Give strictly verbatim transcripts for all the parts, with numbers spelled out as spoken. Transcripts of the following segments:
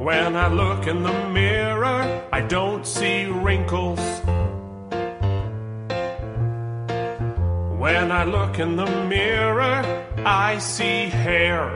When I look in the mirror, I don't see wrinkles. When I look in the mirror, I see hair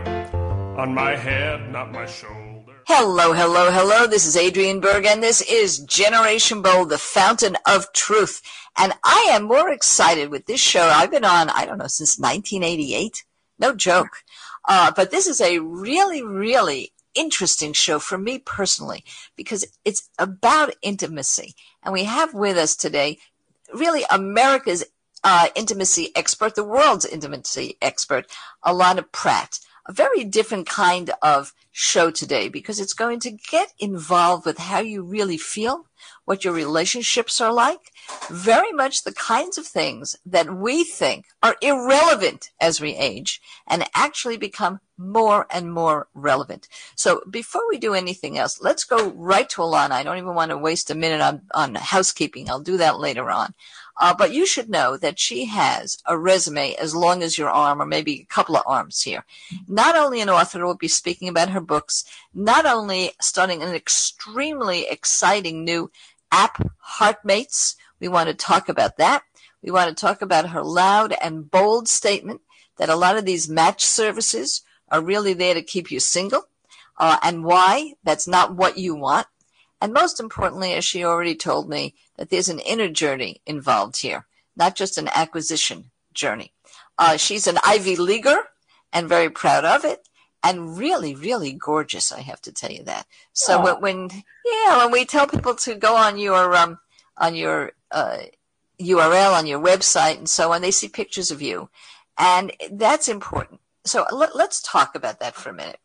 on my head, not my shoulder. Hello, hello, hello. This is Adrienne Berg, and this is Generation Bold, the fountain of truth. And I am more excited with this show. I've been on, I don't know, since nineteen eighty-eight. No joke. Uh, but this is a really, really interesting show for me personally, because it's about intimacy. And we have with us today really America's uh, intimacy expert, the world's intimacy expert, Alana Pratt. A very different kind of show today, because it's going to get involved with how you really feel, what your relationships are like, very much the kinds of things that we think are irrelevant as we age and actually become more and more relevant. So before we do anything else, let's go right to Alana. I don't even want to waste a minute on, on housekeeping. I'll do that later on. Uh, but you should know that she has a resume as long as your arm, or maybe a couple of arms here. Not only an author who will be speaking about her books, not only starting an extremely exciting new app, Heartmates. We want to talk about that. We want to talk about her loud and bold statement that a lot of these match services are really there to keep you single, uh, and why that's not what you want. And most importantly, as she already told me, that there's an inner journey involved here, not just an acquisition journey. Uh, she's an Ivy Leaguer and very proud of it, and really, really gorgeous, I have to tell you that. So when, when, yeah, when we tell people to go on your, um, on your, uh, U R L, on your website and so on, they see pictures of you. And that's important. So let, let's talk about that for a minute.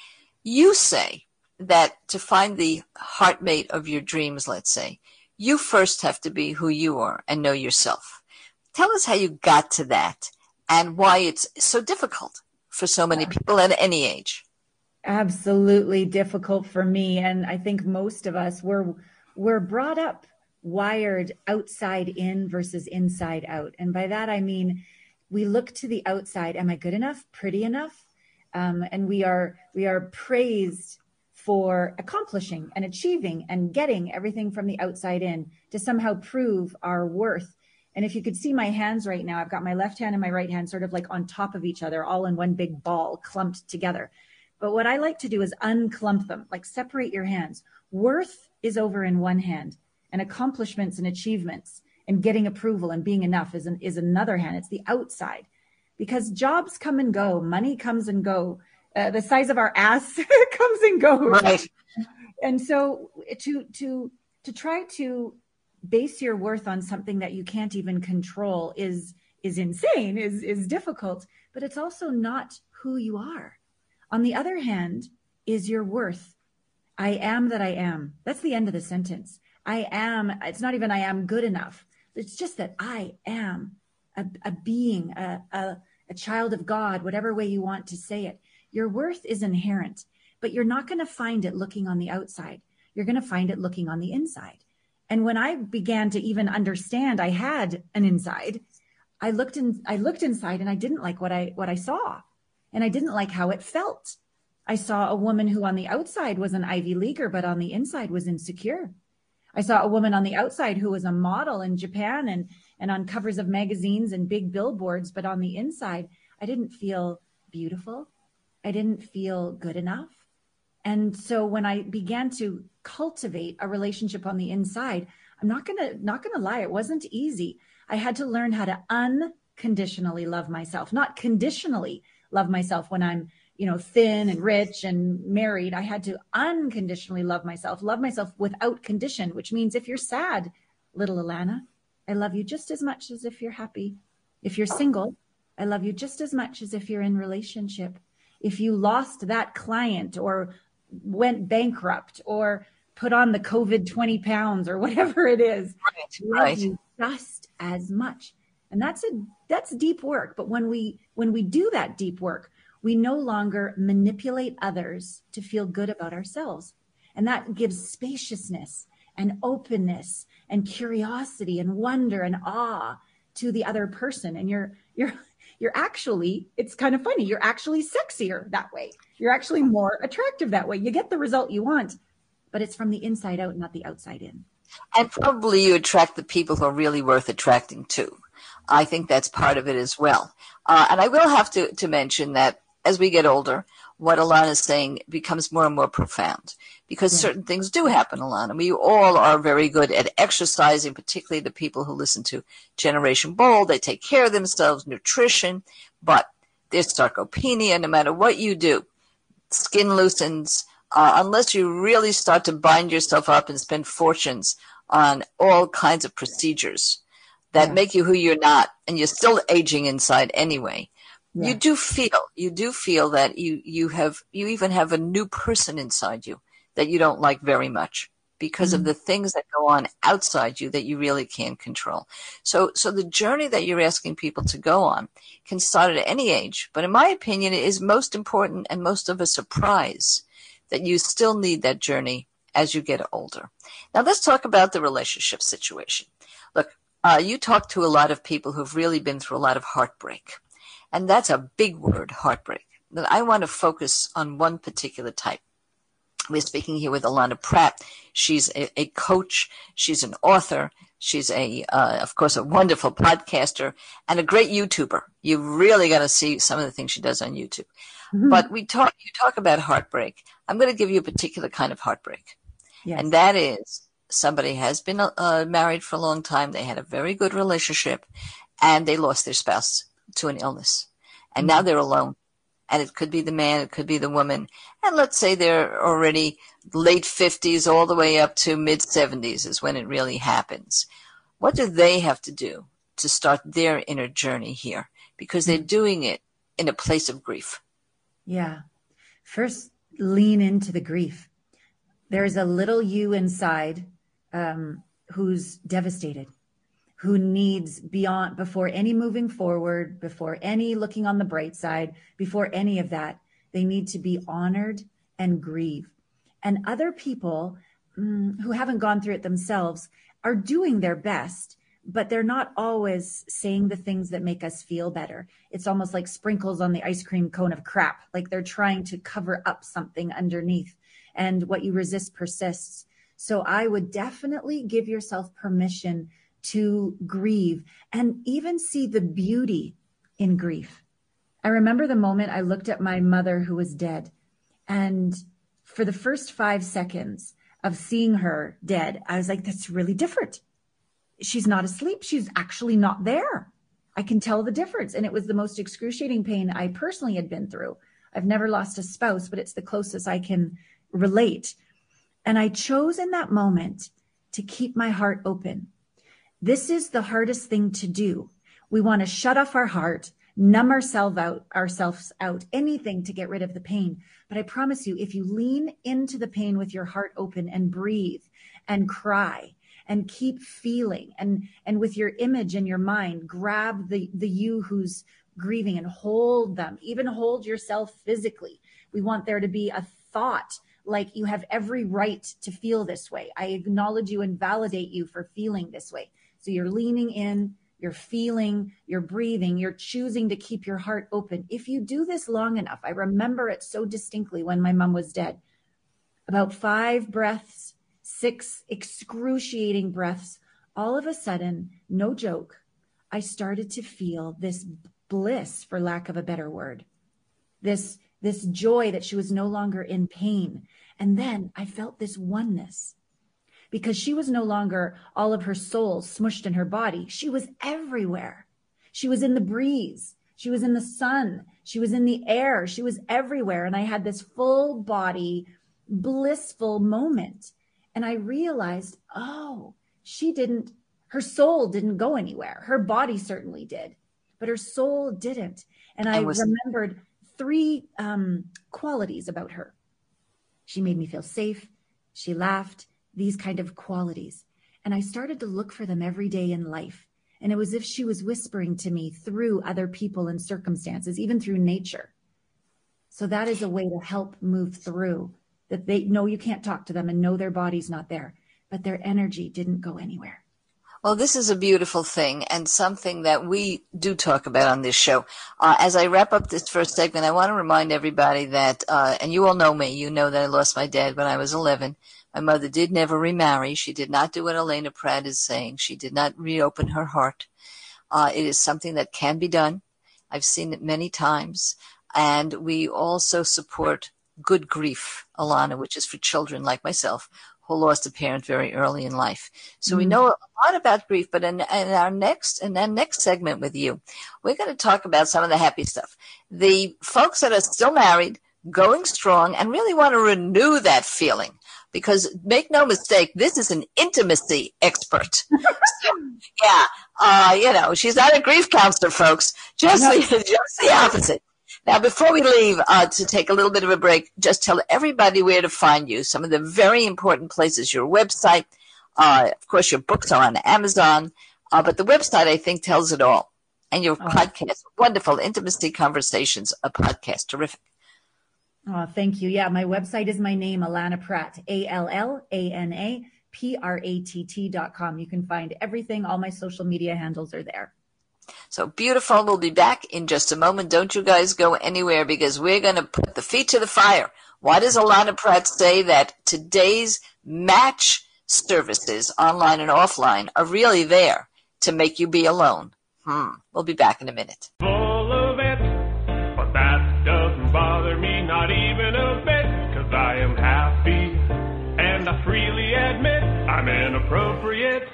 You say that to find the heartmate of your dreams, let's say, you first have to be who you are and know yourself. Tell us how you got to that and why it's so difficult for so many people at any age. Absolutely difficult for me. And I think most of us, we're, we're brought up wired outside in versus inside out. And by that, I mean, we look to the outside. Am I good enough? Pretty enough? Um, and we are, we are praised for accomplishing and achieving and getting everything from the outside in to somehow prove our worth. And if you could see my hands right now, I've got my left hand and my right hand sort of like on top of each other, all in one big ball clumped together. But what I like to do is unclump them, like separate your hands. Worth is over in one hand, and accomplishments and achievements and getting approval and being enough is, an, is another hand. It's the outside, because jobs come and go. Money comes and go. Uh, the size of our ass comes and goes. Right. And so to, to, to try to base your worth on something that you can't even control is, is insane, is, is difficult, but it's also not who you are. On the other hand is your worth. I am that I am. That's the end of the sentence. I am, it's not even I am good enough. It's just that I am a, a being, a, a, a child of God, whatever way you want to say it. Your worth is inherent, but you're not going to find it looking on the outside. You're going to find it looking on the inside. And when I began to even understand I had an inside, I looked in, I looked inside and I didn't like what I, what I saw. And I didn't like how it felt. I saw a woman who on the outside was an Ivy Leaguer, but on the inside was insecure. I saw a woman on the outside who was a model in Japan and, and on covers of magazines and big billboards, but on the inside, I didn't feel beautiful. I didn't feel good enough. And so when I began to cultivate a relationship on the inside, I'm not going to, not going to lie. It wasn't easy. I had to learn how to unconditionally love myself, not conditionally love myself when I'm, you know, thin and rich and married. I had to unconditionally love myself, love myself without condition, which means if you're sad, little Alana, I love you just as much as if you're happy. If you're single, I love you just as much as if you're in relationship. If you lost that client or went bankrupt or put on the COVID twenty pounds or whatever it is, right, right. You just as much. And that's a, that's deep work. But when we, when we do that deep work, we no longer manipulate others to feel good about ourselves. And that gives spaciousness and openness and curiosity and wonder and awe to the other person. And you're, you're, you're actually, it's kind of funny. You're actually sexier that way. You're actually more attractive that way. You get the result you want, but it's from the inside out, not the outside in. And probably you attract the people who are really worth attracting to. I think that's part of it as well. Uh, and I will have to, to mention that as we get older, what Alana is saying becomes more and more profound, because yeah. certain things do happen, Alana. We all are very good at exercising, particularly the people who listen to Generation Bold. They take care of themselves, nutrition, but there's sarcopenia. No matter what you do, skin loosens, uh, unless you really start to bind yourself up and spend fortunes on all kinds of procedures that yeah. make you who you're not, and you're still aging inside anyway. Yeah. You do feel, you do feel that you, you have, you even have a new person inside you that you don't like very much because mm-hmm. of the things that go on outside you that you really can't control. So, so the journey that you're asking people to go on can start at any age, but in my opinion, it is most important and most of a surprise that you still need that journey as you get older. Now let's talk about the relationship situation. Look, uh, you talk to a lot of people who've really been through a lot of heartbreak. And that's a big word, heartbreak. But I want to focus on one particular type. We're speaking here with Alana Pratt. She's a, a coach. She's an author. She's a, uh, of course, a wonderful podcaster and a great YouTuber. You really got to see some of the things she does on YouTube. Mm-hmm. But we talk, you talk about heartbreak. I'm going to give you a particular kind of heartbreak. Yes. And that is somebody has been uh, married for a long time. They had a very good relationship and they lost their spouse to an illness. And now they're alone. And it could be the man, it could be the woman. And let's say they're already late fifties all the way up to mid seventies is when it really happens. What do they have to do to start their inner journey here? Because they're doing it in a place of grief. Yeah. First, lean into the grief. There's a little you inside um, who's devastated, who needs beyond, before any moving forward, before any looking on the bright side, before any of that, they need to be honored and grieve. And other people mm, who haven't gone through it themselves are doing their best, but they're not always saying the things that make us feel better. It's almost like sprinkles on the ice cream cone of crap, like they're trying to cover up something underneath, and what you resist persists. So I would definitely give yourself permission to grieve and even see the beauty in grief. I remember the moment I looked at my mother who was dead, and for the first five seconds of seeing her dead, I was like, that's really different. She's not asleep. She's actually not there. I can tell the difference. And it was the most excruciating pain I personally had been through. I've never lost a spouse, but it's the closest I can relate. And I chose in that moment to keep my heart open. This is the hardest thing to do. We want to shut off our heart, numb ourselves out, ourselves out, anything to get rid of the pain. But I promise you, if you lean into the pain with your heart open and breathe and cry and keep feeling, and, and with your image in your mind, grab the, the you who's grieving and hold them, even hold yourself physically. We want there to be a thought like you have every right to feel this way. I acknowledge you and validate you for feeling this way. So you're leaning in, you're feeling, you're breathing, you're choosing to keep your heart open. If you do this long enough, I remember it so distinctly when my mom was dead. About five breaths, six excruciating breaths, all of a sudden, no joke, I started to feel this bliss, for lack of a better word, this, this joy that she was no longer in pain. And then I felt this oneness. Because she was no longer all of her soul smushed in her body. She was everywhere. She was in the breeze. She was in the sun. She was in the air. She was everywhere. And I had this full body, blissful moment. And I realized, oh, she didn't, her soul didn't go anywhere. Her body certainly did, but her soul didn't. And I was- remembered three um, qualities about her. She made me feel safe. She laughed. These kind of qualities. And I started to look for them every day in life. And it was as if she was whispering to me through other people and circumstances, even through nature. So that is a way to help move through that. They know you can't talk to them and know their body's not there, but their energy didn't go anywhere. Well, this is a beautiful thing and something that we do talk about on this show. Uh, as I wrap up this first segment, I want to remind everybody that, uh, and you all know me, you know that I lost my dad when I was eleven. My mother did never remarry. She did not do what Elena Pratt is saying. She did not reopen her heart. Uh, it is something that can be done. I've seen it many times. And we also support Good Grief, Alana, which is for children like myself who lost a parent very early in life. So mm. we know a lot about grief, but in, in our next in our next segment with you, we're going to talk about some of the happy stuff. The folks that are still married, going strong, and really want to renew that feeling. Because make no mistake, this is an intimacy expert. So, yeah, uh, you know, she's not a grief counselor, folks. Just, the, just the opposite. Now, before we leave uh, to take a little bit of a break, just tell everybody where to find you. Some of the very important places, your website. Uh, of course, your books are on Amazon. Uh, but the website, I think, tells it all. And your oh. podcast, wonderful, Intimacy Conversations, a podcast, terrific. Oh, thank you. Yeah, my website is my name, Alana Pratt, A L L A N A P R A T T dot com. You can find everything. All my social media handles are there. So beautiful. We'll be back in just a moment. Don't you guys go anywhere because we're going to put the feet to the fire. Why does Alana Pratt say that today's match services, online and offline, are really there to make you be alone? Hmm. We'll be back in a minute. Full of it, but that doesn't bother me, not even a bit, because I am happy, and I freely admit I'm inappropriate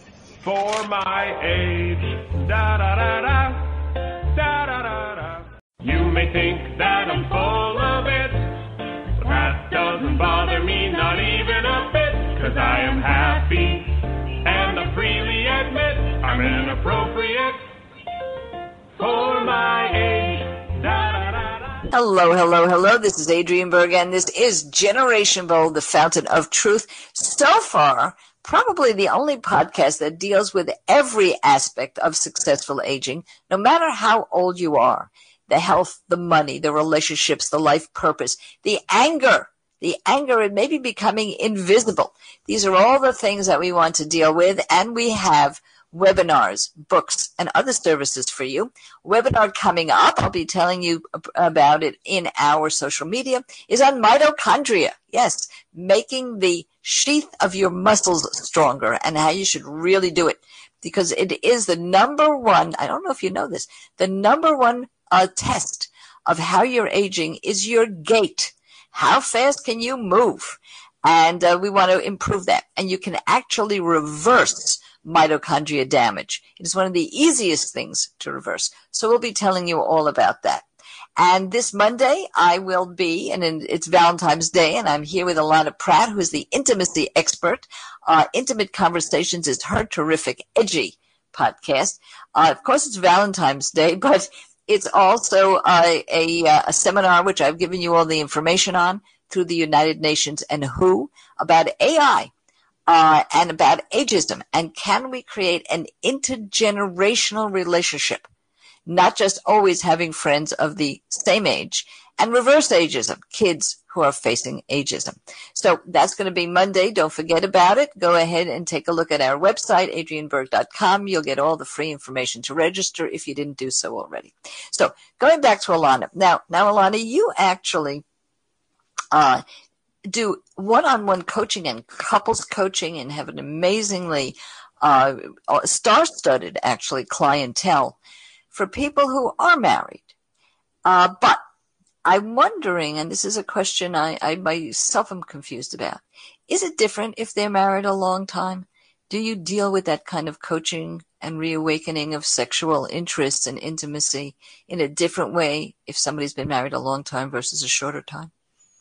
for my age. Da da da da, da da da da. You may think that I'm full of it, but that doesn't bother me, not even a bit, because I am happy, and I freely admit I'm inappropriate for my age. Da da da da. Hello, hello, hello. This is Adrienne Berg, and this is Generation Bold, the fountain of truth. So far, probably the only podcast that deals with every aspect of successful aging, no matter how old you are. The health, the money, the relationships, the life purpose, the anger, the anger and maybe becoming invisible. These are all the things that we want to deal with, and we have webinars, books, and other services for you. Webinar coming up, I'll be telling you about it in our social media, is on mitochondria. Yes, making the sheath of your muscles stronger and how you should really do it. Because it is the number one, I don't know if you know this, the number one uh, test of how you're aging is your gait. How fast can you move? And uh, we want to improve that. And you can actually reverse mitochondria damage. It is one of the easiest things to reverse. So we'll be telling you all about that. And this Monday, I will be, and it's Valentine's Day, and I'm here with Alana Pratt, who is the intimacy expert. Uh, Intimate Conversations is her terrific, edgy podcast. Uh, of course, it's Valentine's Day, but it's also uh, a, a seminar, which I've given you all the information on through the United Nations and W H O, about A I. Uh, and about ageism, and can we create an intergenerational relationship, not just always having friends of the same age, and reverse ageism, kids who are facing ageism. So that's going to be Monday. Don't forget about it. Go ahead and take a look at our website, adrienne berg dot com. You'll get all the free information to register if you didn't do so already. So going back to Alana. Now, now Alana, you actually uh do one-on-one coaching and couples coaching and have an amazingly uh, star-studded, actually, clientele for people who are married. Uh, but I'm wondering, and this is a question I, I myself am confused about, is it different if they're married a long time? Do you deal with that kind of coaching and reawakening of sexual interests and intimacy in a different way if somebody's been married a long time versus a shorter time?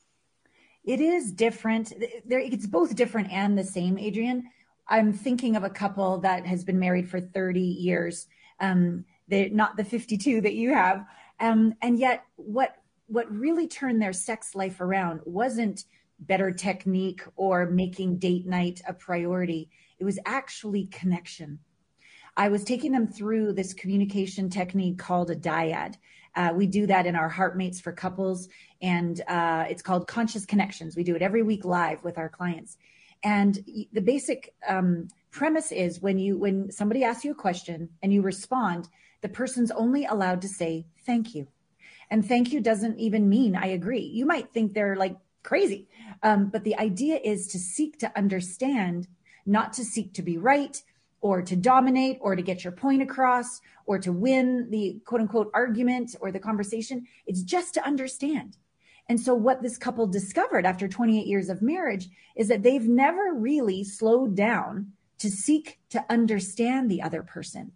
It is different. There, it's both different and the same, Adrienne. I'm thinking of a couple that has been married for thirty years. Um, they're not the fifty-two that you have. Um, and yet what, what really turned their sex life around wasn't better technique or making date night a priority. It was actually connection. I was taking them through this communication technique called a dyad. Uh, we do that in our Heartmates for Couples, and uh, it's called Conscious Connections. We do it every week live with our clients. And the basic um, premise is when you when somebody asks you a question and you respond, the person's only allowed to say thank you. And thank you doesn't even mean I agree. You might think they're like crazy, um, but the idea is to seek to understand, not to seek to be right or to dominate or to get your point across or to win the quote unquote argument or the conversation. It's just to understand. And so what this couple discovered after twenty-eight years of marriage is that they've never really slowed down to seek to understand the other person.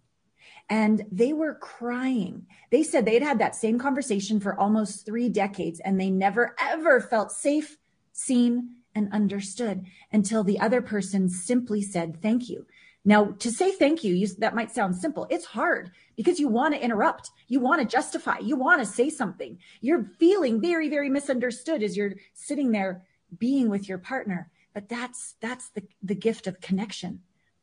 And they were crying. They said they'd had that same conversation for almost three decades, and they never, ever felt safe, seen, and understood until the other person simply said, thank you. Now, to say thank you, you, that might sound simple. It's hard because you want to interrupt. You want to justify. You want to say something. You're feeling very, very misunderstood as you're sitting there being with your partner. But that's that's the, the gift of connection.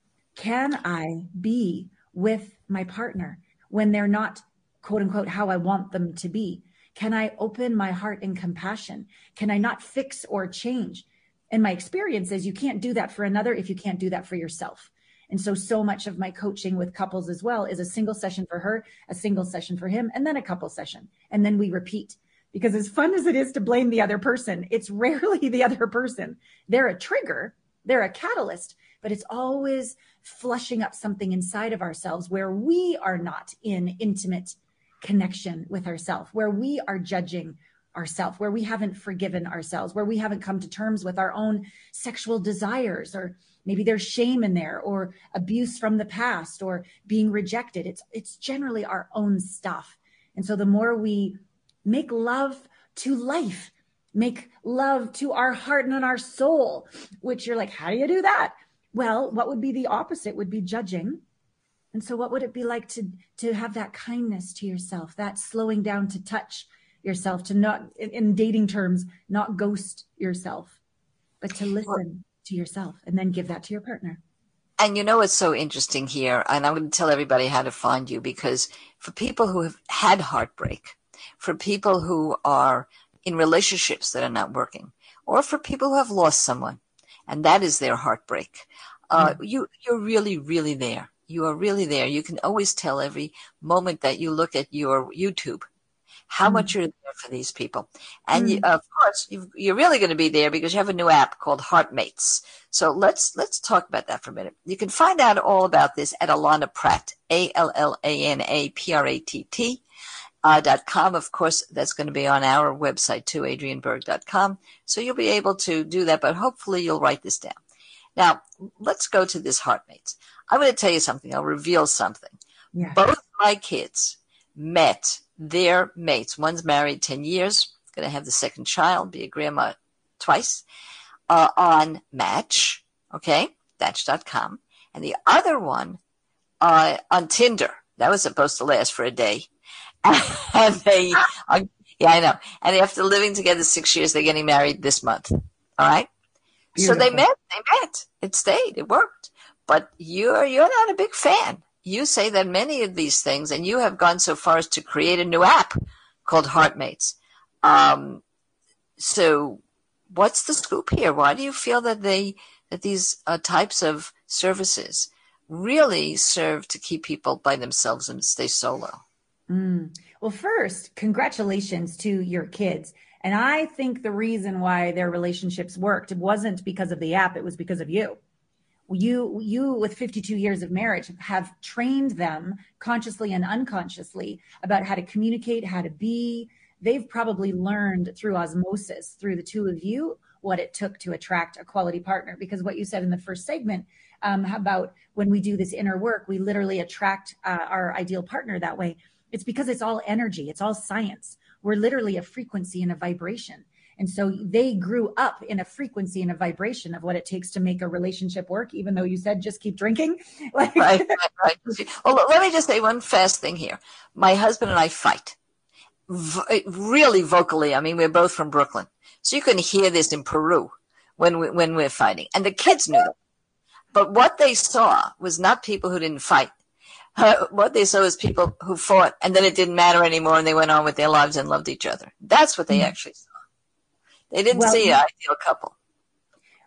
Can I be with my partner when they're not, quote unquote, how I want them to be? Can I open my heart in compassion? Can I not fix or change? And my experience is you can't do that for another if you can't do that for yourself. And so, so much of my coaching with couples as well is a single session for her, a single session for him, and then a couple session. And then we repeat. Because as fun as it is to blame the other person, it's rarely the other person. They're a trigger, they're a catalyst, but it's always flushing up something inside of ourselves where we are not in intimate connection with ourselves, where we are judging ourselves, where we haven't forgiven ourselves, where we haven't come to terms with our own sexual desires, or maybe there's shame in there, or abuse from the past, or being rejected. It's, it's generally our own stuff. And so the more we make love to life, make love to our heart and our soul, which you're like, how do you do that? Well, what would be the opposite would be judging. And so what would it be like to, to have that kindness to yourself, that slowing down to touch yourself, to not, in dating terms, not ghost yourself, but to listen to yourself and then give that to your partner. And you know what's so interesting here, and I'm going to tell everybody how to find you, because for people who have had heartbreak, for people who are in relationships that are not working, or for people who have lost someone, and that is their heartbreak, uh, mm-hmm. you, you're really, really there. You are really there. You can always tell every moment that you look at your YouTube how mm-hmm. much you're there for these people. And mm-hmm. you, of course, you've, you're really going to be there because you have a new app called Heartmates. So let's let's talk about that for a minute. You can find out all about this at Allana Pratt, A L L A N A P R A T T. Uh, dot com. Of course, that's going to be on our website too, adrian berg dot com. So you'll be able to do that, but hopefully you'll write this down. Now, let's go to this Heartmates. I'm going to tell you something. I'll reveal something. Yeah. Both my kids met their mates. One's married ten years, going to have the second child, be a grandma twice, uh, on Match, okay, match dot com. And the other one uh, on Tinder. That was supposed to last for a day. And they, uh, yeah, I know. And after living together six years, they're getting married this month. All right. Beautiful. So they met, they met. It stayed. It worked. But you're, you're not a big fan. You say that many of these things, and you have gone so far as to create a new app called Heartmates. Um, so what's the scoop here? Why do you feel that they, that these uh, types of services really serve to keep people by themselves and stay solo? Mm. Well, first, congratulations to your kids. And I think the reason why their relationships worked, it wasn't because of the app. It was because of you. You, you with fifty-two years of marriage have trained them consciously and unconsciously about how to communicate, how to be. They've probably learned through osmosis, through the two of you, what it took to attract a quality partner. Because what you said in the first segment um, about when we do this inner work, we literally attract uh, our ideal partner that way. It's because it's all energy. It's all science. We're literally a frequency and a vibration. And so they grew up in a frequency and a vibration of what it takes to make a relationship work, even though you said just keep drinking. Like- right, right, right. Well, let me just say one fast thing here. My husband and I fight v- really vocally. I mean, we're both from Brooklyn. So you can hear this in Peru when, we, when we're fighting. And the kids knew that. But what they saw was not people who didn't fight. Uh, what they saw was people who fought, and then it didn't matter anymore, and they went on with their lives and loved each other. That's what they mm-hmm. actually saw. They didn't well, see an ideal couple.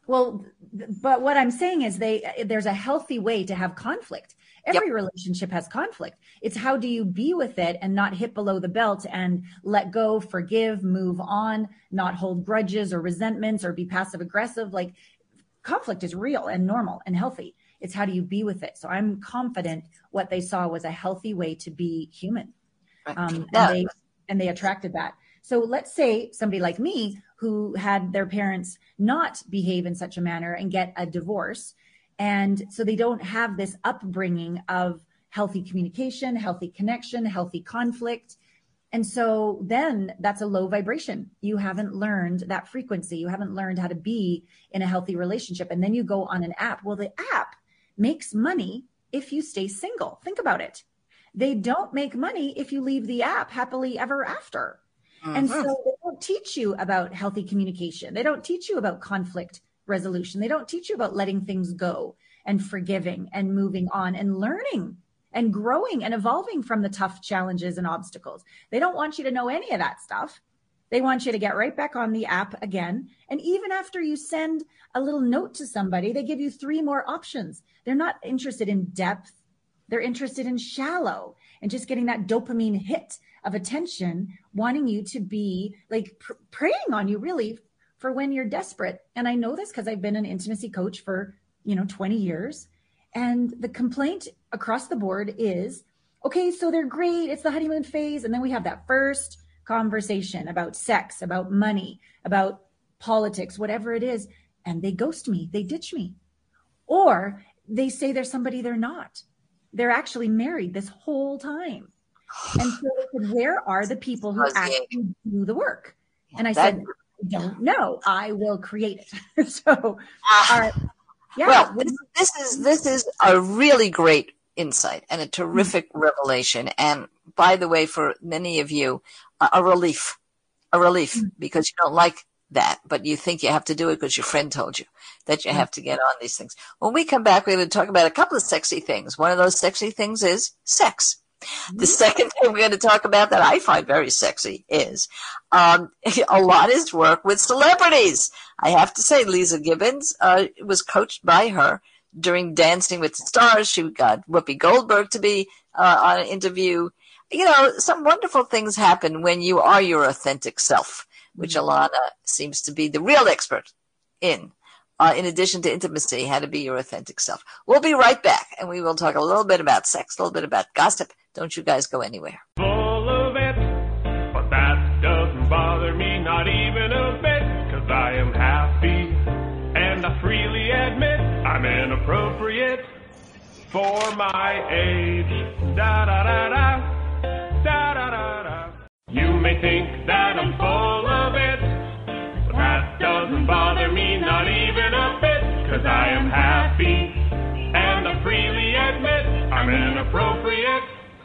Well, but what I'm saying is they there's a healthy way to have conflict. Every yep. relationship has conflict. It's how do you be with it and not hit below the belt and let go, forgive, move on, not hold grudges or resentments or be passive aggressive. Like conflict is real and normal and healthy. It's how do you be with it? So I'm confident what they saw was a healthy way to be human. Um, yeah. and, they, and they attracted that. So let's say somebody like me who had their parents not behave in such a manner and get a divorce. And so they don't have this upbringing of healthy communication, healthy connection, healthy conflict. And so then that's a low vibration. You haven't learned that frequency. You haven't learned how to be in a healthy relationship. And then you go on an app. Well, the app makes money if you stay single. Think about it. They don't make money if you leave the app happily ever after. Mm-hmm. And so they don't teach you about healthy communication. They don't teach you about conflict resolution. They don't teach you about letting things go and forgiving and moving on and learning and growing and evolving from the tough challenges and obstacles. They don't want you to know any of that stuff. They want you to get right back on the app again. And even after you send a little note to somebody, they give you three more options. They're not interested in depth. They're interested in shallow and just getting that dopamine hit of attention, wanting you to be like pr- preying on you really for when you're desperate. And I know this because I've been an intimacy coach for, you know, twenty years. And the complaint across the board is, okay, so they're great. It's the honeymoon phase. And then we have that first conversation about sex, about money, about politics, whatever it is. And they ghost me. They ditch me. Or they say they're somebody they're not. They're actually married this whole time. And so they said, where are the people who actually do the work? And I said, I don't know. I will create it. so, uh, yeah. Well, this, this is this is a really great insight and a terrific mm-hmm. revelation. And by the way, for many of you, a, a relief, a relief, mm-hmm. because you don't like that, but you think you have to do it because your friend told you that you mm-hmm. have to get on these things. When we come back, we're going to talk about a couple of sexy things. One of those sexy things is sex. The second thing we're going to talk about that I find very sexy is um, Alana's work with celebrities. I have to say, Leeza Gibbons uh, was coached by her during Dancing with the Stars. She got Whoopi Goldberg to be uh, on an interview. You know, some wonderful things happen when you are your authentic self, which Alana seems to be the real expert in. Uh, in addition to intimacy, how to be your authentic self. We'll be right back, and we will talk a little bit about sex, a little bit about gossip. Don't you guys go anywhere. Full of it, but that doesn't bother me, not even a bit, because I am happy, and I freely admit I'm inappropriate for my age. Da-da-da-da, da-da-da-da. You may think that I'm full of it, but that doesn't bother me, not even a bit, because I am happy, and I freely admit I'm inappropriate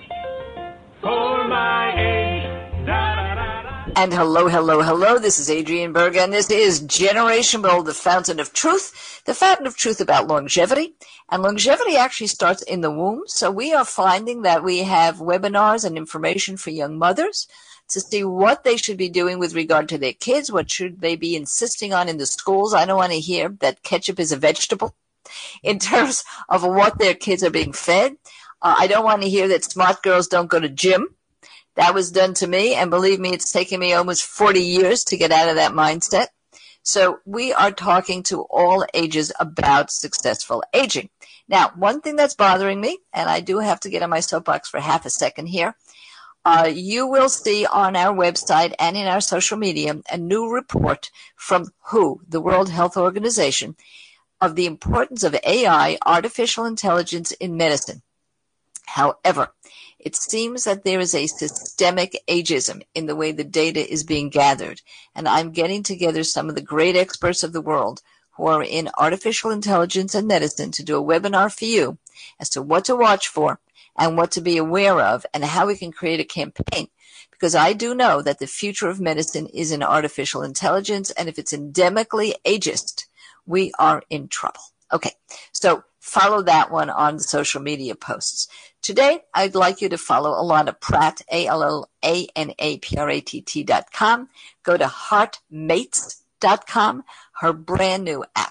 for my age. Da, da, da, da. And hello, hello, hello. This is Adrienne Berg, and this is Generation Bold, the fountain of truth, the fountain of truth about longevity. And longevity actually starts in the womb. So we are finding that we have webinars and information for young mothers to see what they should be doing with regard to their kids. What should they be insisting on in the schools? I don't want to hear that ketchup is a vegetable in terms of what their kids are being fed. Uh, I don't want to hear that smart girls don't go to gym. That was done to me, and believe me, it's taken me almost forty years to get out of that mindset. So we are talking to all ages about successful aging. Now, one thing that's bothering me, and I do have to get on my soapbox for half a second here, uh, you will see on our website and in our social media a new report from W H O, the World Health Organization, of the importance of A I, artificial intelligence, in medicine. However, it seems that there is a systemic ageism in the way the data is being gathered, and I'm getting together some of the great experts of the world who are in artificial intelligence and medicine to do a webinar for you as to what to watch for and what to be aware of and how we can create a campaign, because I do know that the future of medicine is in artificial intelligence, and if it's endemically ageist, we are in trouble. Okay, so follow that one on the social media posts. Today, I'd like you to follow Alana Pratt, A L L A N A P R A T T dot com. Go to heart mates dot com, her brand new app.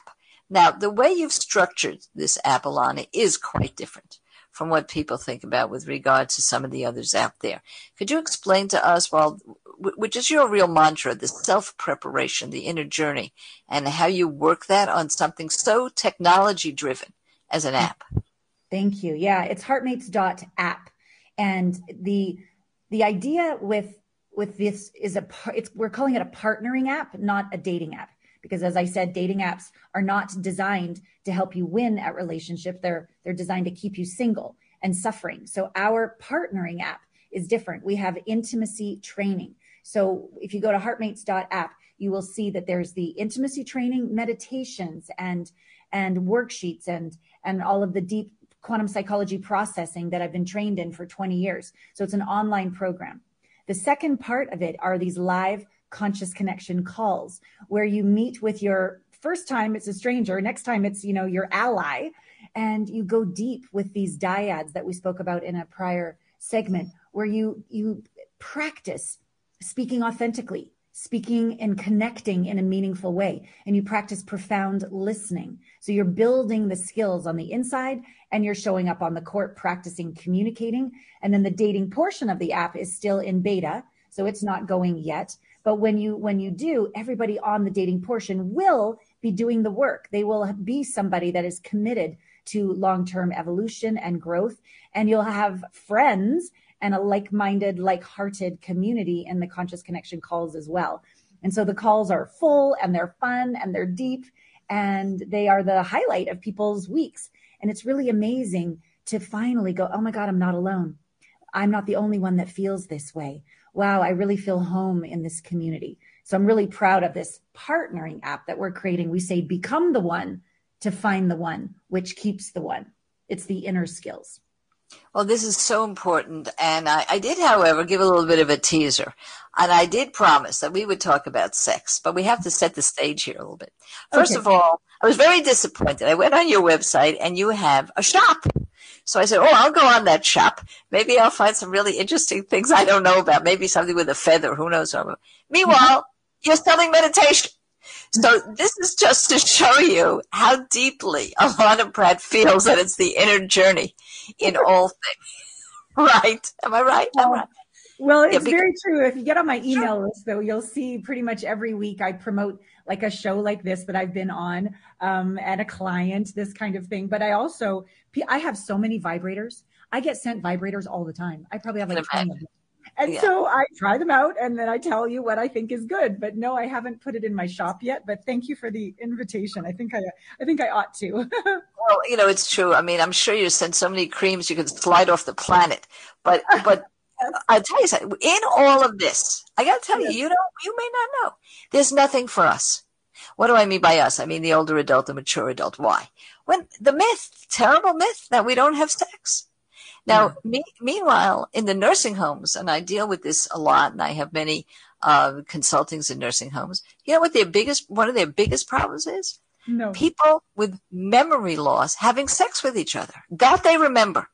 Now, the way you've structured this app, Ilana, is quite different from what people think about with regard to some of the others out there. Could you explain to us, well, which is your real mantra, the self-preparation, the inner journey, and how you work that on something so technology-driven as an app? Thank you. Yeah, it's heartmates dot app. And the the idea with with this is a it's we're calling it a partnering app, not a dating app. Because as I said, dating apps are not designed to help you win at relationships. They're they're designed to keep you single and suffering. So our partnering app is different. We have intimacy training. So if you go to heartmates dot app, you will see that there's the intimacy training, meditations, and and worksheets, and and all of the deep quantum psychology processing that I've been trained in for twenty years. So it's an online program. The second part of it are these live conscious connection calls where you meet with your first time it's a stranger, next time it's, you know, your ally, and you go deep with these dyads that we spoke about in a prior segment, where you you practice speaking authentically, speaking and connecting in a meaningful way, and you practice profound listening. So you're building the skills on the inside, and you're showing up on the court practicing communicating. And then the dating portion of the app is still in beta, so it's not going yet. But when you when you do, everybody on the dating portion will be doing the work. They will be somebody that is committed to long-term evolution and growth, and you'll have friends and a like-minded, like-hearted community in the Conscious Connection calls as well. And so the calls are full, and they're fun, and they're deep, and they are the highlight of people's weeks. And it's really amazing to finally go, oh my God, I'm not alone. I'm not the only one that feels this way. Wow, I really feel home in this community. So I'm really proud of this partnering app that we're creating. We say, become the one to find the one, which keeps the one. It's the inner skills. Well, this is so important. And I, I did, however, give a little bit of a teaser. And I did promise that we would talk about sex, but we have to set the stage here a little bit. First Okay. of all, I was very disappointed. I went on your website and you have a shop. So I said, oh, I'll go on that shop. Maybe I'll find some really interesting things I don't know about. Maybe something with a feather. Who knows? Meanwhile, you're selling meditation. So this is just to show you how deeply Ilana Pratt feels that it's the inner journey in all things. Right? Am I right? I'm right. Well, it's Yeah, because- very true. If you get on my email list, though, you'll see pretty much every week I promote like a show like this that I've been on, um, and a client, this kind of thing. But I also, I have so many vibrators. I get sent vibrators all the time. I probably have like twenty of them. And Yeah. so I try them out, and then I tell you what I think is good. But no, I haven't put it in my shop yet. But thank you for the invitation. I think I, I think I ought to. Well, you know, it's true. I mean, I'm sure you sent so many creams you could slide off the planet. But, but I'll tell you something. In all of this, I got to tell you, you know, you may not know. There's nothing for us. What do I mean by us? I mean the older adult, the mature adult. Why? When the myth, terrible myth that we don't have sex. Now, yeah. me, meanwhile, in the nursing homes, and I deal with this a lot, and I have many uh, consultings in nursing homes. You know what their biggest, one of their biggest problems is? No. People with memory loss having sex with each other. That they remember.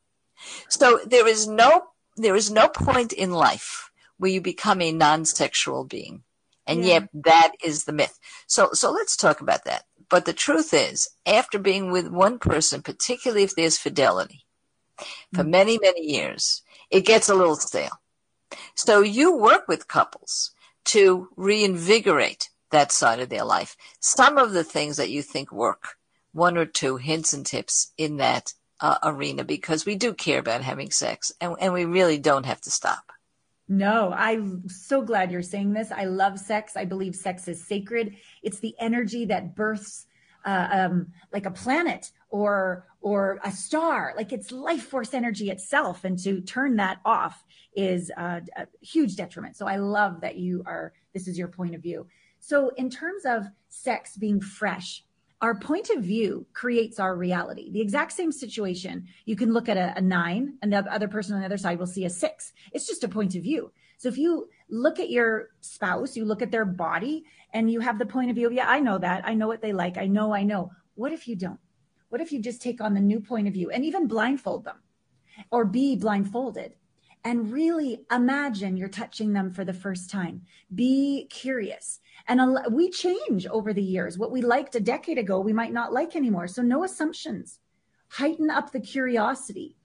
So there is no, there is no point in life where you become a non-sexual being. And yeah. yet that is the myth. So, so let's talk about that. But the truth is, after being with one person, particularly if there's fidelity, for many, many years, it gets a little stale. So you work with couples to reinvigorate that side of their life. Some of the things that you think work, one or two hints and tips in that uh, arena, because we do care about having sex, and, and we really don't have to stop. No, I'm so glad you're saying this. I love sex. I believe sex is sacred. It's the energy that births uh, um, like a planet or or a star. Like it's life force energy itself. And to turn that off is uh, a huge detriment. So I love that you are, this is your point of view. So in terms of sex being fresh, our point of view creates our reality. The exact same situation, you can look at a, a nine and the other person on the other side will see a six. It's just a point of view. So if you look at your spouse, you look at their body and you have the point of view of, yeah, I know that. I know what they like. I know, I know. What if you don't? What if you just take on the new point of view and even blindfold them or be blindfolded and really imagine you're touching them for the first time. Be curious. And we change over the years. What we liked a decade ago, we might not like anymore. So no assumptions. Heighten up the curiosity.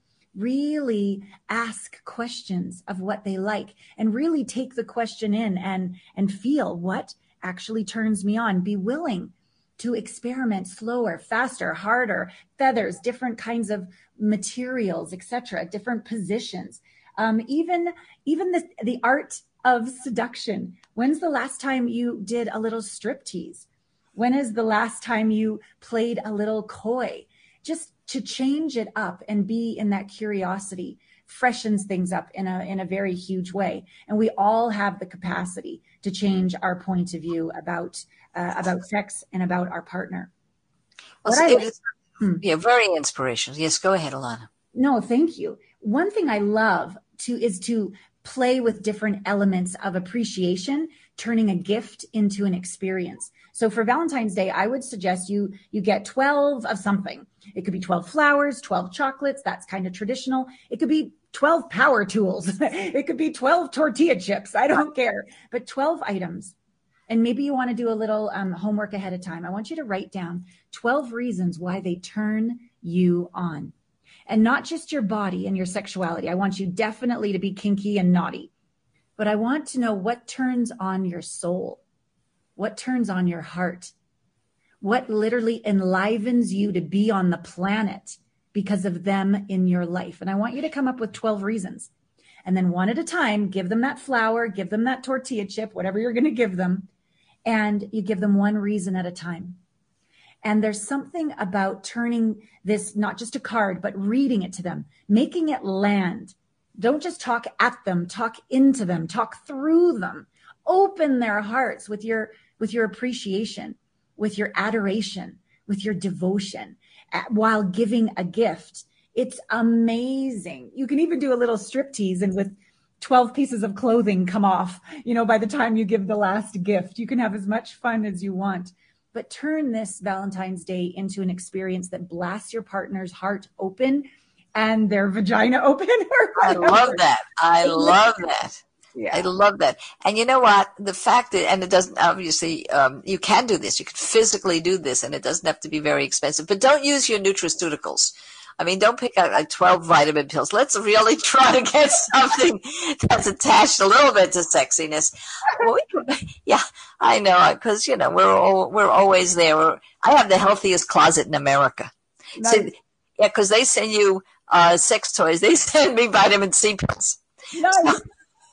Really ask questions of what they like, and really take the question in and, and feel what actually turns me on. Be willing to experiment slower, faster, harder, feathers, different kinds of materials, et cetera, different positions. Um, even, even the, the art of seduction. When's the last time you did a little striptease? When is the last time you played a little coy? Just to change it up and be in that curiosity freshens things up in a, in a very huge way. And we all have the capacity to change our point of view about, uh, about sex and about our partner. Well, so it is, hmm. Yeah, very inspirational. Yes, go ahead, Alana. No, thank you. One thing I love to is to play with different elements of appreciation, turning a gift into an experience. So for Valentine's Day, I would suggest you you get twelve of something. It could be twelve flowers, twelve chocolates. That's kind of traditional. It could be twelve power tools. It could be twelve tortilla chips. I don't care. But twelve items. And maybe you want to do a little um, homework ahead of time. I want you to write down twelve reasons why they turn you on. And not just your body and your sexuality. I want you definitely to be kinky and naughty. But I want to know what turns on your soul. What turns on your heart? What literally enlivens you to be on the planet because of them in your life? And I want you to come up with twelve reasons. And then one at a time, give them that flower, give them that tortilla chip, whatever you're going to give them. And you give them one reason at a time. And there's something about turning this, not just a card, but reading it to them, making it land. Don't just talk at them, talk into them, talk through them. Open their hearts with your with your appreciation, with your adoration, with your devotion, while giving a gift. It's amazing. You can even do a little striptease and with twelve pieces of clothing come off, you know, by the time you give the last gift. You can have as much fun as you want. But turn this Valentine's Day into an experience that blasts your partner's heart open and their vagina open. I love that. I love that. Yeah. I love that. And you know what? The fact that, and it doesn't, obviously, um, you can do this. You can physically do this, and it doesn't have to be very expensive. But don't use your nutraceuticals. I mean, don't pick out like twelve vitamin pills. Let's really try to get something that's attached a little bit to sexiness. Well, we can, yeah, I know, because, you know, we're all, we're always there. We're, I have the healthiest closet in America. Nice. So, yeah, because they send you uh, sex toys. They send me vitamin C pills. Nice. So,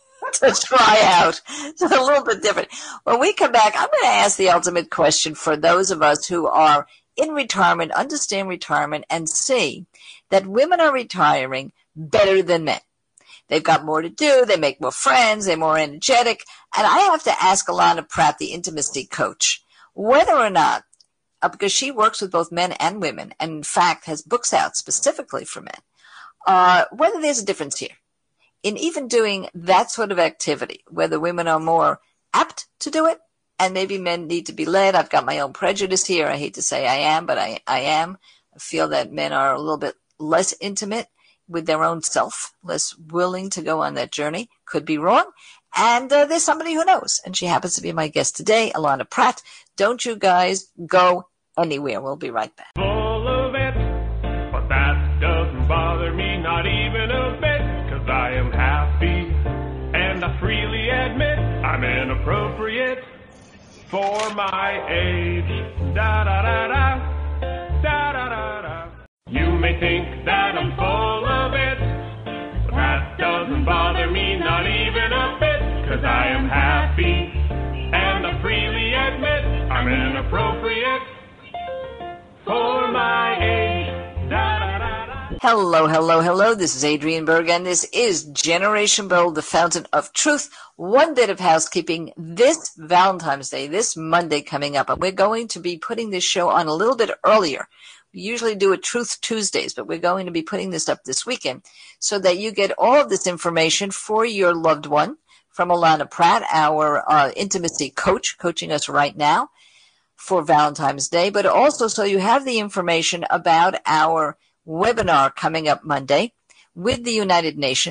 to try out. So a little bit different. When we come back, I'm going to ask the ultimate question for those of us who are in retirement, understand retirement, and see that women are retiring better than men. They've got more to do. They make more friends. They're more energetic. And I have to ask Alana Pratt, the intimacy coach, whether or not, uh, because she works with both men and women, and in fact has books out specifically for men, uh, whether there's a difference here in even doing that sort of activity, whether women are more apt to do it and maybe men need to be led. I've got my own prejudice here. I hate to say I am, but I, I am. I feel that men are a little bit less intimate with their own self, less willing to go on that journey. Could be wrong. And uh, there's somebody who knows, and she happens to be my guest today, Alana Pratt. Don't you guys go anywhere. We'll be right back. Full of it, but that doesn't bother me, not even a bit. I am happy, and I freely admit I'm inappropriate for my age. Da da da da, da da da da. You may think that I'm full of it, but that doesn't bother me, not even a bit, 'cause I am happy, and I freely admit I'm inappropriate for my age. Da da da da. Hello, hello, hello. This is Adrienne Berg, and this is Generation Bold, the fountain of truth. One bit of housekeeping. This Valentine's Day, this Monday coming up, and we're going to be putting this show on a little bit earlier. We usually do it Truth Tuesdays, but we're going to be putting this up this weekend so that you get all of this information for your loved one from Alana Pratt, our uh, intimacy coach, coaching us right now for Valentine's Day, but also so you have the information about our webinar coming up Monday with the United Nations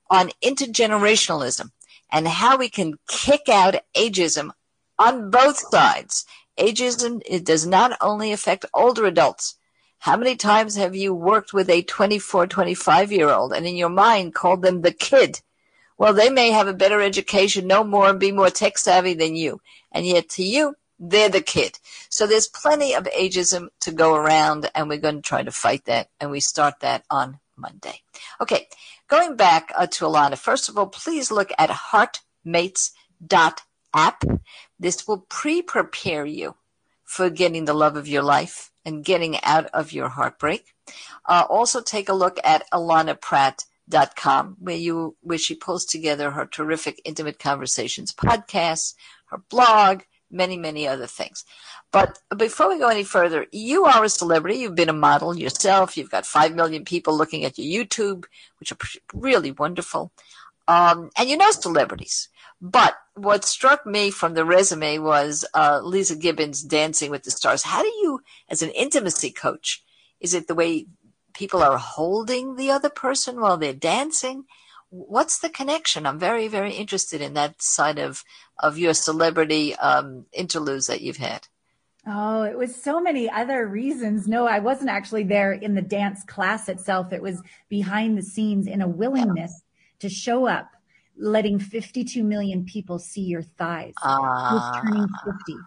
on intergenerationalism and how we can kick out ageism on both sides. Ageism, it does not only affect older adults. How many times have you worked with a twenty-four, twenty-five-year-old and in your mind called them the kid? Well, they may have a better education, know more, and be more tech savvy than you. And yet to you, they're the kid. So there's plenty of ageism to go around, and we're going to try to fight that, and we start that on Monday. Okay, going back uh, to Alana, first of all, please look at heartmates dot app. This will pre-prepare you for getting the love of your life and getting out of your heartbreak. Uh, also take a look at alana pratt dot com, where you where she pulls together her terrific Intimate Conversations podcasts, her blog, many, many other things. But before we go any further, you are a celebrity. You've been a model yourself. You've got five million people looking at your YouTube, which are really wonderful. Um, and you know celebrities. But what struck me from the resume was uh, Lisa Gibbons, Dancing with the Stars. How do you, as an intimacy coach, is it the way people are holding the other person while they're dancing? What's the connection? I'm very, very interested in that side of, of your celebrity um, interludes that you've had. Oh, it was so many other reasons. No, I wasn't actually there in the dance class itself. It was behind the scenes in a willingness to show up, letting fifty-two million people see your thighs. Uh, was turning fifty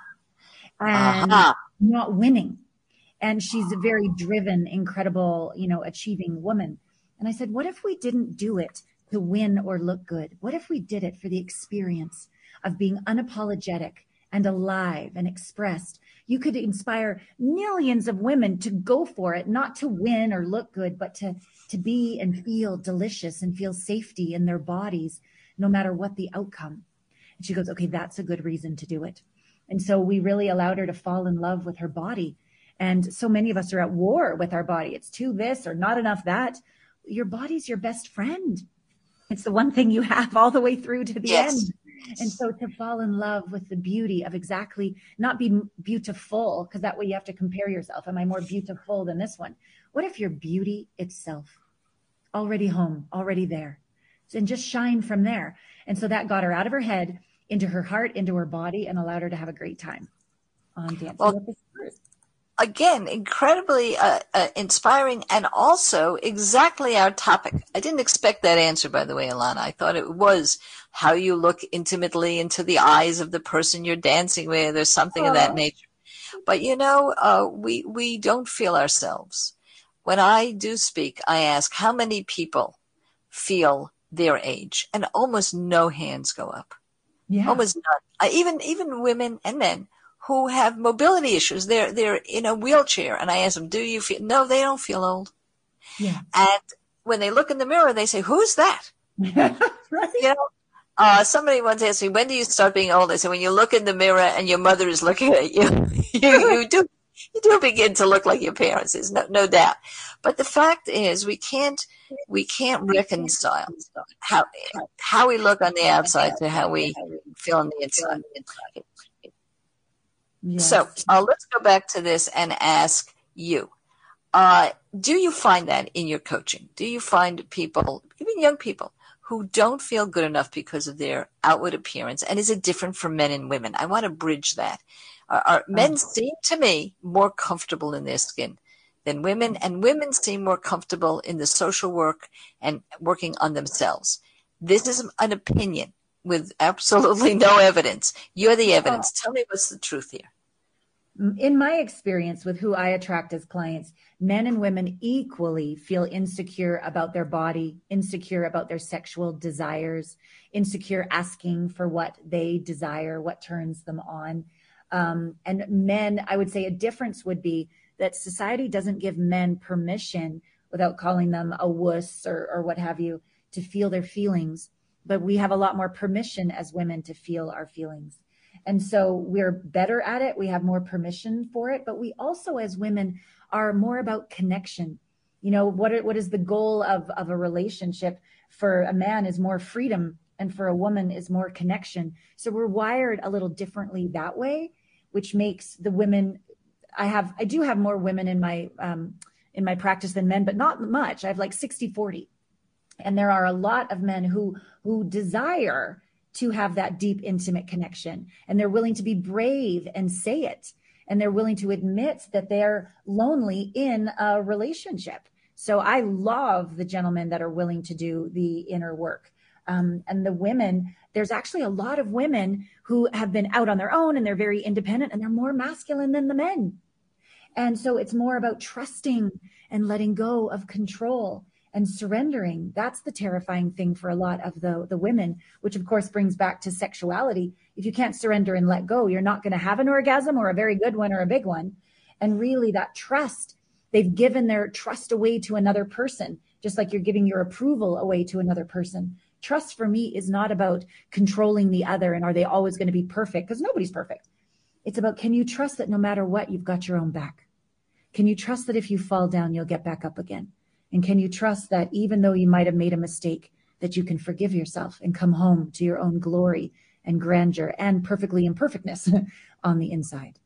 and uh-huh. not winning. And she's a very driven, incredible, you know, achieving woman. And I said, what if we didn't do it to win or look good? What if we did it for the experience of being unapologetic and alive and expressed? You could inspire millions of women to go for it, not to win or look good, but to, to be and feel delicious and feel safety in their bodies, no matter what the outcome. And she goes, okay, that's a good reason to do it. And so we really allowed her to fall in love with her body. And so many of us are at war with our body. It's too this or not enough that. Your body's your best friend. It's the one thing you have all the way through to the yes. end. And so to fall in love with the beauty of exactly, not be beautiful, because that way you have to compare yourself. Am I more beautiful than this one? What if your beauty itself, already home, already there, and just shine from there? And so that got her out of her head, into her heart, into her body, and allowed her to have a great time on Dancing well, with the Stars. Again, incredibly uh, uh, inspiring, and also exactly our topic. I didn't expect that answer, by the way, Alana. I thought it was how you look intimately into the eyes of the person you're dancing with, or something oh. of that nature. But, you know, uh, we, we don't feel ourselves. When I do speak, I ask how many people feel their age, and almost no hands go up. Yeah. Almost none. I, even even women and men who have mobility issues. They're they're in a wheelchair, and I ask them, "Do you feel?" No, they don't feel old. Yeah. And when they look in the mirror, they say, "Who's that?" Right. You know, uh, somebody once asked me, "When do you start being old?" I said, "When you look in the mirror and your mother is looking at you, you, you do you do begin to look like your parents." There's no no doubt. But the fact is, we can't we can't reconcile how how we look on the outside to how we feel on the inside. Yes. So uh, let's go back to this and ask you, uh, do you find that in your coaching? Do you find people, even young people, who don't feel good enough because of their outward appearance? And is it different for men and women? I want to bridge that. Uh, are, men seem to me more comfortable in their skin than women, and women seem more comfortable in the social work and working on themselves. This is an opinion with absolutely no evidence. You're the evidence. Tell me what's the truth here. In my experience with who I attract as clients, men and women equally feel insecure about their body, insecure about their sexual desires, insecure asking for what they desire, what turns them on. Um, and men, I would say a difference would be that society doesn't give men permission, without calling them a wuss or, or what have you, to feel their feelings. But we have a lot more permission as women to feel our feelings. And so we're better at it. We have more permission for it. But we also, as women, are more about connection. You know, what are, what is the goal of, of a relationship? For a man is more freedom, and for a woman is more connection. So we're wired a little differently that way, which makes the women, I have, I do have more women in my, um, in my practice than men, but not much. I have like sixty forty. And there are a lot of men who who desire to have that deep, intimate connection. And they're willing to be brave and say it. And they're willing to admit that they're lonely in a relationship. So I love the gentlemen that are willing to do the inner work. Um, and the women, there's actually a lot of women who have been out on their own and they're very independent and they're more masculine than the men. And so it's more about trusting and letting go of control and surrendering. That's the terrifying thing for a lot of the, the women, which of course brings back to sexuality. If you can't surrender and let go, you're not going to have an orgasm or a very good one or a big one. And really that trust, they've given their trust away to another person, just like you're giving your approval away to another person. Trust for me is not about controlling the other and are they always going to be perfect? Because nobody's perfect. It's about, can you trust that no matter what, you've got your own back? Can you trust that if you fall down, you'll get back up again? And can you trust that even though you might have made a mistake, that you can forgive yourself and come home to your own glory and grandeur and perfectly imperfectness on the inside?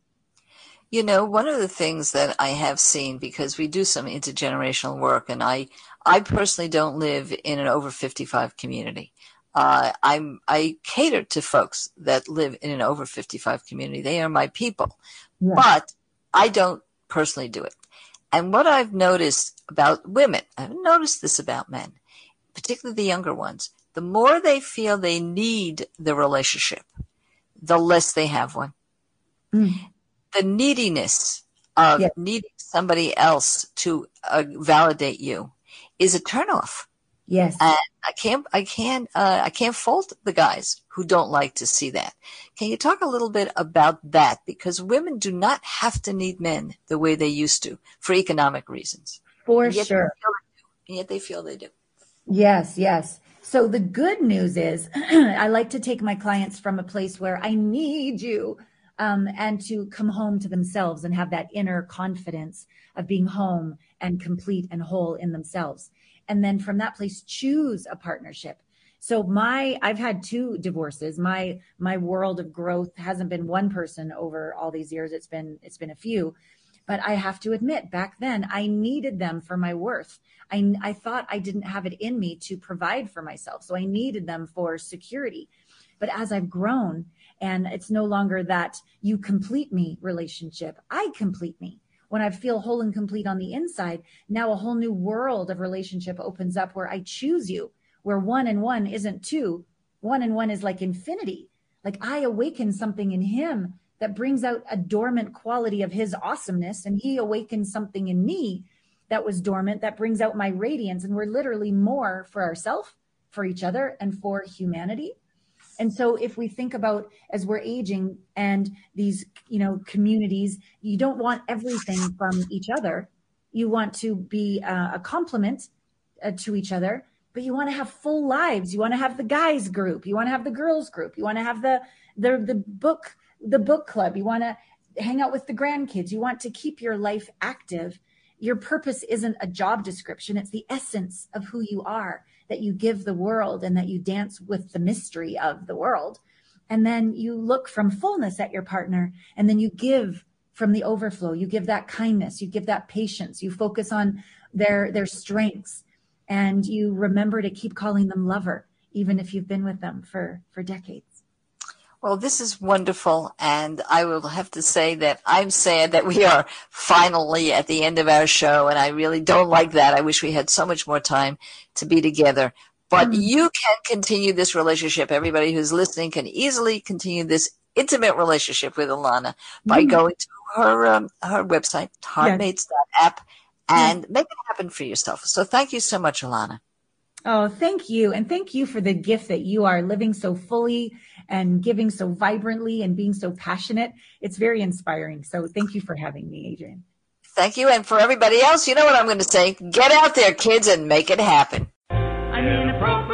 You know, one of the things that I have seen, because we do some intergenerational work, and I, I personally don't live in an over fifty-five community. Uh, I'm, I cater to folks that live in an over fifty-five community. They are my people, yeah. But I don't personally do it. And what I've noticed about women, I've noticed this about men, particularly the younger ones, the more they feel they need the relationship, the less they have one. Mm. The neediness of yes. needing somebody else to uh, validate you is a turnoff. Yes. And I can't, I can't, uh, I can't fault the guys who don't like to see that. Can you talk a little bit about that? Because women do not have to need men the way they used to for economic reasons. For and yet sure. They feel they do, and yet they feel they do. Yes, yes. So the good news is I like to take my clients from a place where I need you um, and to come home to themselves and have that inner confidence of being home and complete and whole in themselves. And then from that place, choose a partnership. So my, I've had two divorces. My, my world of growth hasn't been one person over all these years. It's been, it's been a few, but I have to admit back then I needed them for my worth. I, I thought I didn't have it in me to provide for myself. So I needed them for security. But as I've grown and it's no longer that you complete me relationship, I complete me. When I feel whole and complete on the inside, now a whole new world of relationship opens up where I choose you, where one and one isn't two. One and one is like infinity. Like I awaken something in him that brings out a dormant quality of his awesomeness. And he awakens something in me that was dormant that brings out my radiance. And we're literally more for ourselves, for each other, and for humanity. And so if we think about as we're aging and these, you know, communities, you don't want everything from each other. You want to be uh, a complement uh, to each other, but you want to have full lives. You want to have the guys group. You want to have the girls group. You want to have the, the, the book, the book club. You want to hang out with the grandkids. You want to keep your life active. Your purpose isn't a job description. It's the essence of who you are, that you give the world and that you dance with the mystery of the world. And then you look from fullness at your partner and then you give from the overflow. You give that kindness, you give that patience, you focus on their, their strengths, and you remember to keep calling them lover, even if you've been with them for, for decades. Well, this is wonderful, and I will have to say that I'm sad that we are finally at the end of our show, and I really don't like that. I wish we had so much more time to be together. But mm-hmm. you can continue this relationship. Everybody who's listening can easily continue this intimate relationship with Ilana by mm-hmm. going to her um, her website, heartmates dot app, and yes. make it happen for yourself. So thank you so much, Ilana. Oh, thank you. And thank you for the gift that you are living so fully and giving so vibrantly and being so passionate. It's very inspiring. So thank you for having me, Adrienne. Thank you. And for everybody else, you know what I'm going to say. Get out there, kids, and make it happen. I'm inappropriate.